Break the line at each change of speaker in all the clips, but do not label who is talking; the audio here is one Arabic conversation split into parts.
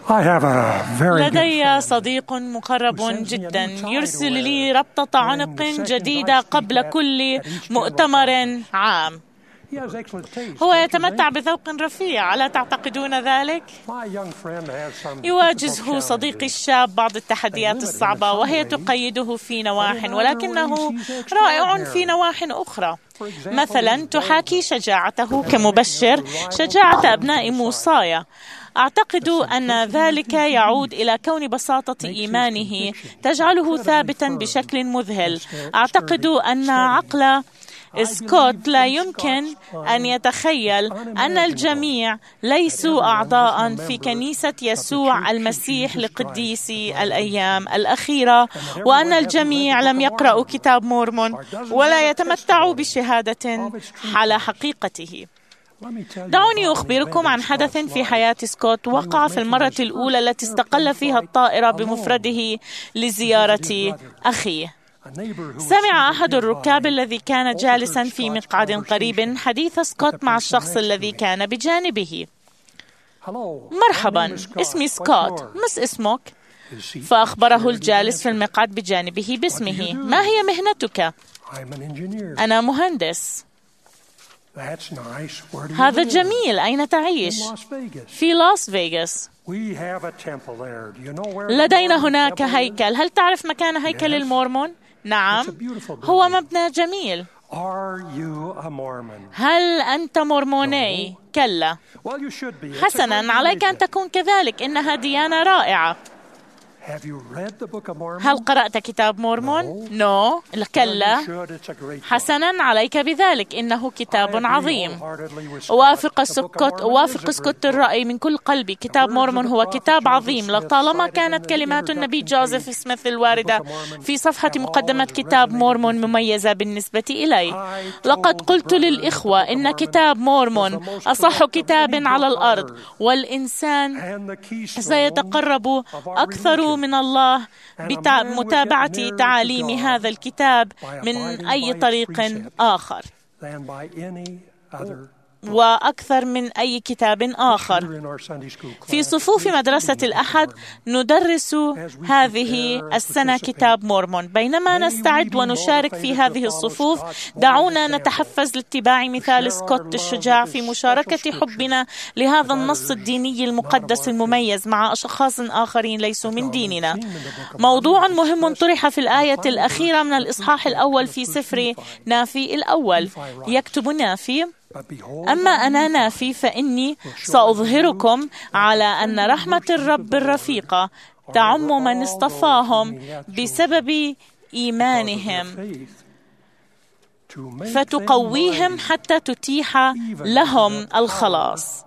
لدي صديق مقرب جدا يرسل لي ربطة عنق جديدة قبل كل مؤتمر عام. هو يتمتع بذوق رفيع، ألا تعتقدون ذلك؟ يواجهه صديقي الشاب بعض التحديات الصعبة وهي تقيده في نواح، ولكنه رائع في نواح أخرى. مثلا تحاكي شجاعته كمبشر شجاعة أبناء موصايا. أعتقد أن ذلك يعود إلى كون بساطة إيمانه تجعله ثابتا بشكل مذهل. أعتقد أن عقل سكوت لا يمكن أن يتخيل أن الجميع ليسوا أعضاء في كنيسة يسوع المسيح لقديسي الأيام الأخيرة، وأن الجميع لم يقرأوا كتاب مورمون ولا يتمتعوا بشهادة على حقيقته. دعوني أخبركم عن حدث في حياة سكوت وقع في المرة الأولى التي استقل فيها الطائرة بمفرده لزيارة أخيه. سمع أحد الركاب الذي كان جالسا في مقعد قريب حديث سكوت مع الشخص الذي كان بجانبه. مرحبا، اسمي سكوت، ما اسمك؟ فأخبره الجالس في المقعد بجانبه باسمه. ما هي مهنتك؟ أنا مهندس. هذا جميل. أين تعيش؟ في لاس فيغاس. لدينا هناك هيكل. هل تعرف مكان هيكل المورمون؟ نعم، هو مبنى جميل. هل أنت مورموني؟ كلا. حسنا، عليك أن تكون كذلك، إنها ديانة رائعة. هل قرأت كتاب مورمون؟ نو. كلا. حسنا، عليك بذلك، إنه كتاب عظيم. أوافق سكوت الرأي من كل قلبي. كتاب مورمون هو كتاب عظيم. لطالما كانت كلمات النبي جوزيف سميث الواردة في صفحة مقدمة كتاب مورمون مميزة بالنسبة إلي. لقد قلت للإخوة إن كتاب مورمون أصح كتاب على الأرض، والإنسان سيتقرب أكثر من الله بمتابعة تعاليم هذا الكتاب من أي طريق آخر وأكثر من أي كتاب آخر. في صفوف مدرسة الأحد ندرس هذه السنة كتاب مورمون. بينما نستعد ونشارك في هذه الصفوف، دعونا نتحفز لاتباع مثال سكوت الشجاع في مشاركة حبنا لهذا النص الديني المقدس المميز مع أشخاص آخرين ليسوا من ديننا. موضوع مهم طرح في الآية الأخيرة من الإصحاح الأول في سفر نافي الأول. يكتب نافي: أما أنا نافي فإني سأظهركم على أن رحمة الرب الرفيقة تعم من اصطفاهم بسبب إيمانهم، فتقويهم حتى تتيح لهم الخلاص.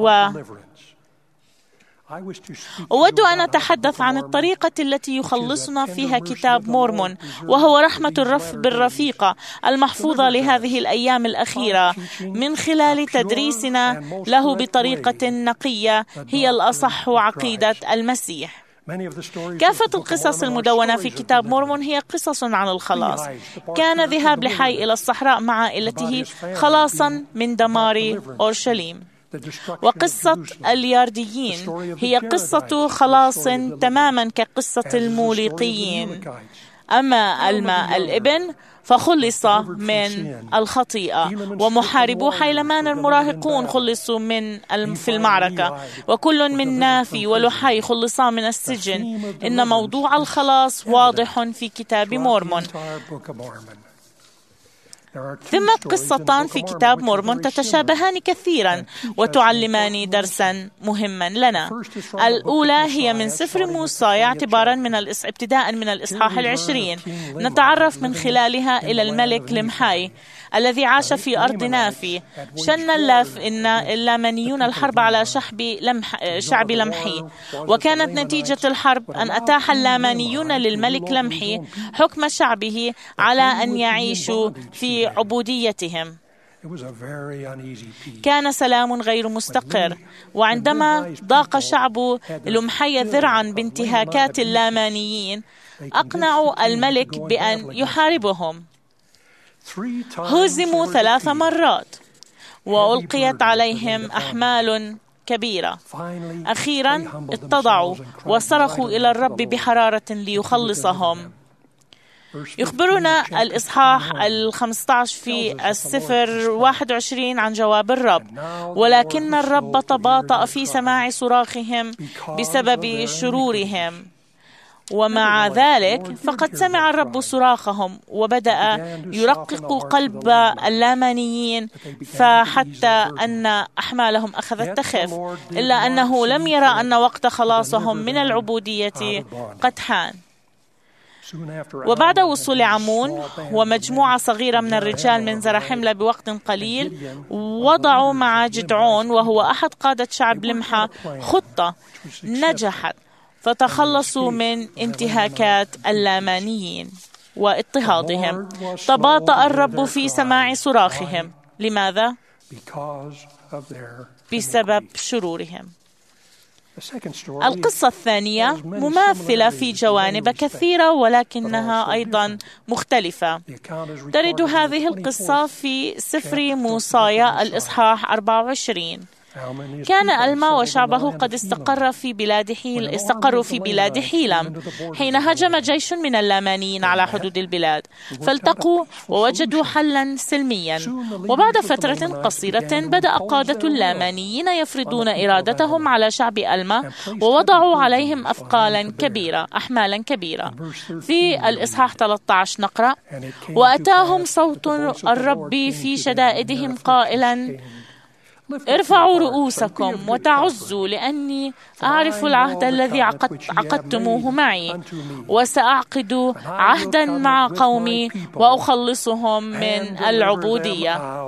أود أن أتحدث عن الطريقة التي يخلصنا فيها كتاب مورمون، وهو رحمة الرب الرفيقة المحفوظة لهذه الأيام الأخيرة من خلال تدريسنا له بطريقة نقية هي الأصح عقيدة المسيح. كافة القصص المدونة في كتاب مورمون هي قصص عن الخلاص. كان ذهاب لحي إلى الصحراء مع عائلته خلاصا من دمار أورشليم. وقصة اليارديين هي قصة خلاص تماما كقصة الموليقيين. أما الماء الابن فخلص من الخطيئة، ومحاربو حيلمان المراهقون خلصوا في المعركة، وكل من نافي ولحي خلصا من السجن. إن موضوع الخلاص واضح في كتاب مورمون. ثم قصتان في كتاب مورمون تتشابهان كثيرا وتعلمان درسا مهما لنا. الأولى هي من سفر موسى ابتداء من الإصحاح 20. نتعرف من خلالها إلى الملك لمحاي الذي عاش في أرض نافي. شن اللامانيون الحرب على شعب لمحي، وكانت نتيجة الحرب أن أتاح اللامانيون للملك لمحي حكم شعبه على أن يعيشوا في عبوديتهم. كان سلام غير مستقر، وعندما ضاق شعب لمحي ذرعا بانتهاكات اللامانيين أقنعوا الملك بأن يحاربهم. هزموا 3 مرات وألقيت عليهم أحمال كبيرة. أخيرا اتضعوا وصرخوا إلى الرب بحرارة ليخلصهم. يخبرنا الإصحاح 15 في السفر 21 عن جواب الرب: ولكن الرب تباطأ في سماع صراخهم بسبب شرورهم، ومع ذلك فقد سمع الرب صراخهم وبدأ يرقق قلب اللامانيين، فحتى أن أحمالهم أخذت تخف، إلا أنه لم يرى أن وقت خلاصهم من العبودية قد حان. وبعد وصول عمون ومجموعة صغيرة من الرجال من زرحملة بوقت قليل، وضعوا مع جدعون وهو أحد قادة شعب لمحة خطة نجحت، فتخلصوا من انتهاكات اللامانيين واضطهادهم. تباطأ الرب في سماع صراخهم. لماذا؟ بسبب شرورهم. القصة الثانية مماثلة في جوانب كثيرة ولكنها أيضا مختلفة. ترد هذه القصة في سفر موسى الإصحاح 24. كان ألما وشعبه قد استقروا في بلاد حيلم حين هجم جيش من اللامانيين على حدود البلاد، فالتقوا ووجدوا حلا سلميا. وبعد فترة قصيرة بدأ قادة اللامانيين يفرضون إرادتهم على شعب ألما، ووضعوا عليهم أحمالا كبيرة. في الإصحاح 13 نقرأ: وأتاهم صوت الرب في شدائدهم قائلا: ارفعوا رؤوسكم وتعزوا، لأني أعرف العهد الذي عقدتموه معي، وسأعقد عهدا مع قومي وأخلصهم من العبودية.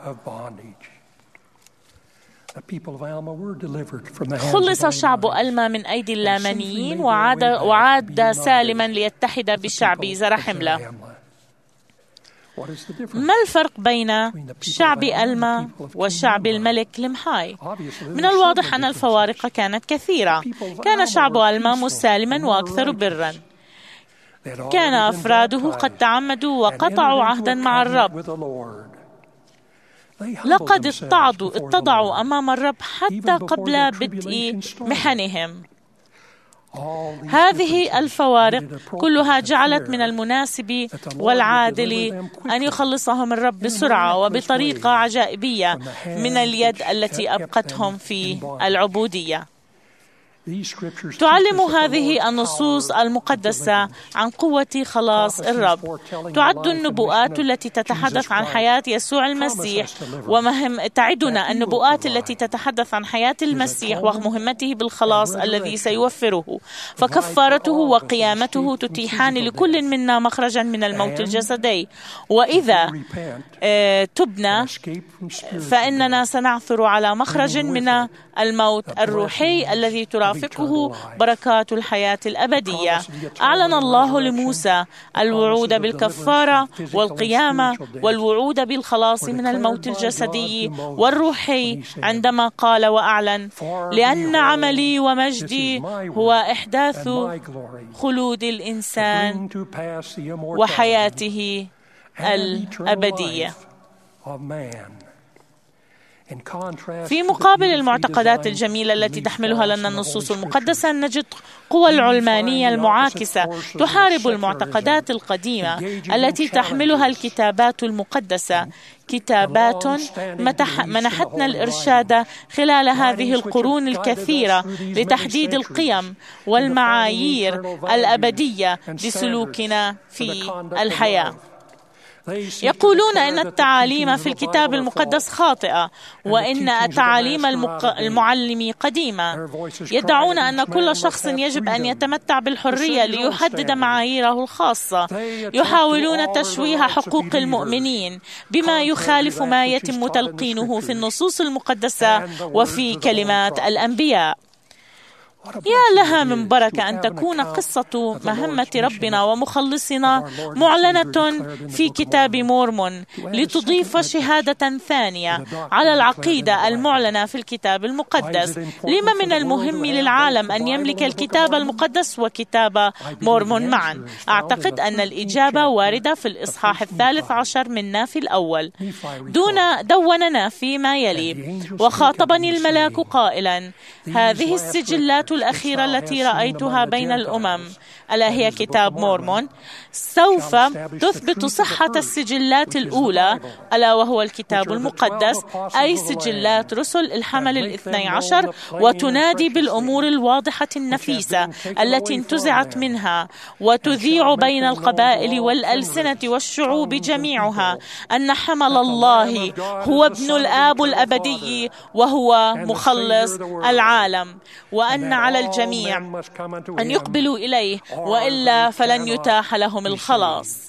خلص شعب ألما من أيدي اللامانيين وعاد سالما ليتحد بشعب زرحملة. ما الفرق بين شعب ألما وشعب الملك لمحاي؟ من الواضح أن الفوارق كانت كثيرة. كان شعب ألما مسالما وأكثر برا. كان أفراده قد تعمدوا وقطعوا عهدا مع الرب. لقد اتضعوا أمام الرب حتى قبل بدء محنهم. هذه الفوارق كلها جعلت من المناسب والعادل أن يخلصهم الرب بسرعة وبطريقة عجائبية من اليد التي أبقتهم في العبودية. تعلم هذه النصوص المقدسة عن قوة خلاص الرب. تعد النبوءات التي تتحدث عن حياة يسوع المسيح تعدنا النبوءات التي تتحدث عن حياة المسيح ومهمته بالخلاص الذي سيوفره، فكفارته وقيامته تتيحان لكل منا مخرجا من الموت الجسدي. وإذا تبنا فإننا سنعثر على مخرج من الموت الروحي الذي ترافقه بركات الحياة الأبدية. أعلن الله لموسى الوعود بالكفارة والقيامة والوعود بالخلاص من الموت الجسدي والروحي عندما قال وأعلن: لأن عملي ومجدي هو إحداث خلود الإنسان وحياته الأبدية. في مقابل المعتقدات الجميلة التي تحملها لنا النصوص المقدسة، نجد قوى العلمانية المعاكسة تحارب المعتقدات القديمة التي تحملها الكتابات المقدسة، كتابات منحتنا الإرشاد خلال هذه القرون الكثيرة لتحديد القيم والمعايير الأبدية لسلوكنا في الحياة. يقولون إن التعاليم في الكتاب المقدس خاطئة، وإن تعاليم المعلم قديمة. يدعون أن كل شخص يجب أن يتمتع بالحرية ليحدد معاييره الخاصة. يحاولون تشويه حقوق المؤمنين بما يخالف ما يتم تلقينه في النصوص المقدسة وفي كلمات الأنبياء. يا لها من بركة أن تكون قصة مهمة ربنا ومخلصنا معلنة في كتاب مورمون لتضيف شهادة ثانية على العقيدة المعلنة في الكتاب المقدس. لما من المهم للعالم أن يملك الكتاب المقدس وكتاب مورمون معا؟ أعتقد أن الإجابة واردة في الإصحاح 13 من نافي الأول. دون نافي ما يلي: وخاطبني الملاك قائلا: هذه السجلات الأخيرة التي رأيتها بين الأمم، ألا هي كتاب مورمون، سوف تثبت صحة السجلات الأولى، ألا وهو الكتاب المقدس، أي سجلات رسل الحمل 12، وتنادي بالأمور الواضحة النفيسة التي انتزعت منها، وتذيع بين القبائل والألسنة والشعوب جميعها أن حمل الله هو ابن الآب الأبدي وهو مخلص العالم، وأن على الجميع أن يقبلوا إليه، وإلا فلن يتاح لهم الخلاص.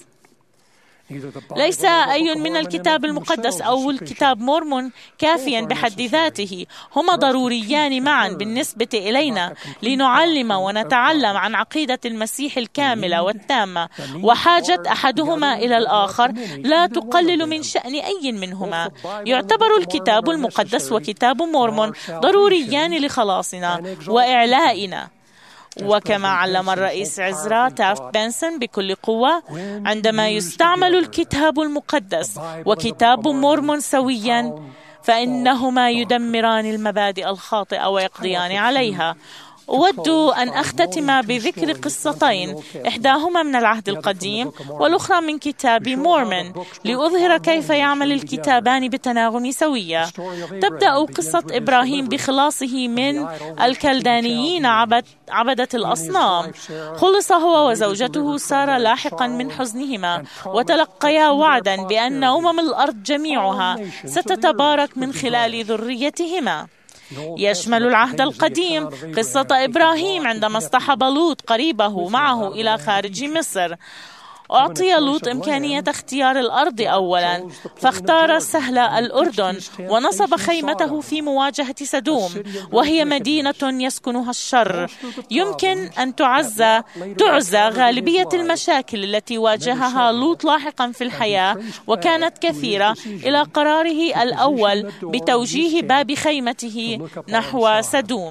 ليس أي من الكتاب المقدس أو الكتاب مورمون كافيا بحد ذاته، هما ضروريان معا بالنسبة إلينا لنعلم ونتعلم عن عقيدة المسيح الكاملة والتامة، وحاجة أحدهما إلى الآخر لا تقلل من شأن أي منهما. يعتبر الكتاب المقدس وكتاب مورمون ضروريان لخلاصنا وإعلائنا، وكما علم الرئيس عزرا تافت بنسون بكل قوة، عندما يستعمل الكتاب المقدس وكتاب مورمون سويا فإنهما يدمران المبادئ الخاطئة ويقضيان عليها. أود أن أختتم بذكر قصتين، إحداهما من العهد القديم والأخرى من كتاب مورمون، لأظهر كيف يعمل الكتابان بتناغم سوية. تبدأ قصة إبراهيم بخلاصه من الكلدانيين عبدة الأصنام. خلص هو وزوجته سارة لاحقا من حزنهما، وتلقيا وعدا بأن أمم الأرض جميعها ستتبارك من خلال ذريتهما. يشمل العهد القديم قصة إبراهيم عندما اصطحب لوط قريبه معه إلى خارج مصر. أعطي لوط إمكانية اختيار الأرض أولا، فاختار سهل الأردن ونصب خيمته في مواجهة سدوم، وهي مدينة يسكنها الشر. يمكن أن تعزى غالبية المشاكل التي واجهها لوط لاحقا في الحياة، وكانت كثيرة، إلى قراره الأول بتوجيه باب خيمته نحو سدوم.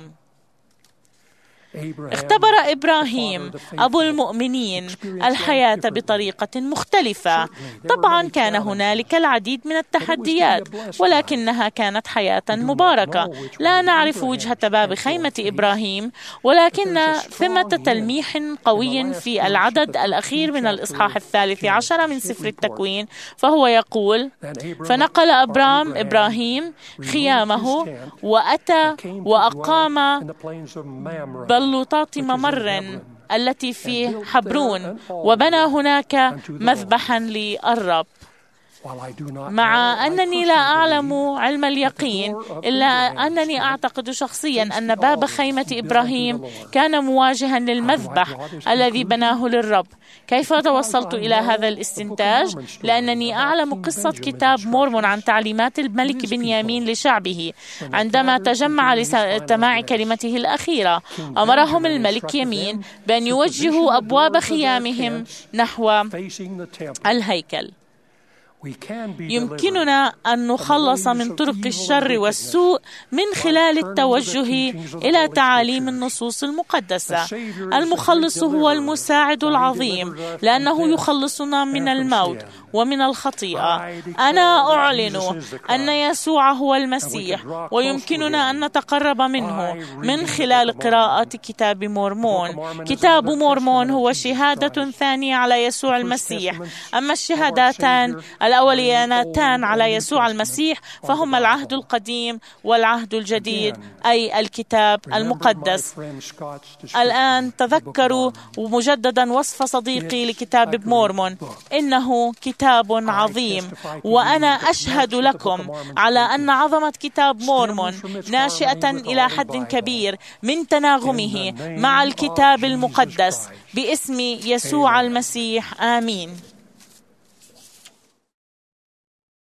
اختبر إبراهيم أبو المؤمنين الحياة بطريقة مختلفة. طبعا كان هنالك العديد من التحديات، ولكنها كانت حياة مباركة. لا نعرف وجهة باب خيمة إبراهيم، ولكن ثمة تلميح قوي في العدد الأخير من الإصحاح 13 من سفر التكوين، فهو يقول: فنقل إبراهيم خيامه وأتى وأقام بلوطات ممر التي في حبرون، وبنى هناك مذبحا للرب. مع أنني لا أعلم علم اليقين، إلا أنني أعتقد شخصيا أن باب خيمة إبراهيم كان مواجها للمذبح الذي بناه للرب. كيف توصلت إلى هذا الاستنتاج؟ لأنني أعلم قصة كتاب مورمون عن تعليمات الملك بنيامين لشعبه عندما تجمع لسماع كلمته الأخيرة. أمرهم الملك يمين بأن يوجهوا أبواب خيامهم نحو الهيكل. يمكننا أن نخلص من طرق الشر والسوء من خلال التوجه إلى تعاليم النصوص المقدسة. المخلص هو المساعد العظيم، لأنه يخلصنا من الموت ومن الخطيئة. أنا أعلن أن يسوع هو المسيح، ويمكننا أن نتقرب منه من خلال قراءة كتاب مورمون. كتاب مورمون هو شهادة ثانية على يسوع المسيح، أما الشهادتان الأوليانتان على يسوع المسيح فهما العهد القديم والعهد الجديد، أي الكتاب المقدس. الآن تذكروا مجددا وصف صديقي لكتاب مورمون: إنه كتاب عظيم، وأنا أشهد لكم على أن عظمة كتاب مورمون ناشئة إلى حد كبير من تناغمه مع الكتاب المقدس باسم يسوع المسيح. آمين.